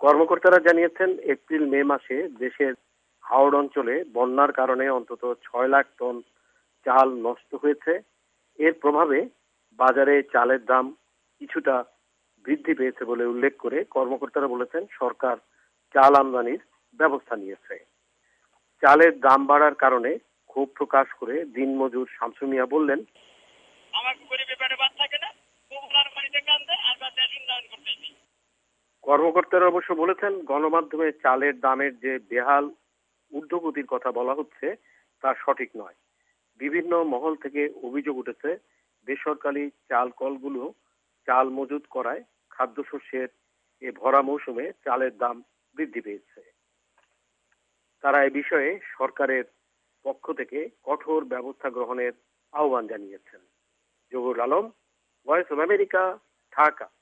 কর্মকর্তারা জানিয়েছেন, April May মাসে দেশের হাওড় অঞ্চলে বন্যার কারণে অন্তত 6 লাখ টন চাল নষ্ট হয়েছে। এর প্রভাবে বাজারে চালের দাম কিছুটা বৃদ্ধি পেয়েছে বলে উল্লেখ করে কর্মকর্তারা বলেছেন, সরকার চাল আমদানির ব্যবস্থা নিয়েছে। চালের দাম বাড়ার কারণে ক্ষোভ প্রকাশ করে দিনমজুর শামসু মিয়া বললেন, কর্মকর্তারা অবশ্য বলেছেন, গণমাধ্যমে চালের দামের যে বেহাল ঊর্ধ্বগতির কথা বলা হচ্ছে তা সঠিক নয়। বিভিন্ন মহল থেকে অভিযোগ উঠেছে, বেসরকারি চাল কলগুলো চাল মজুত করায় খাদ্যশস্যের এ ভরা মৌসুমে চালের দাম বৃদ্ধি পেয়েছে। তারা এ বিষয়ে সরকারের পক্ষ থেকে কঠোর ব্যবস্থা গ্রহণের আহ্বান জানিয়েছেন। Zahur Alam, Voice of America, Dhaka.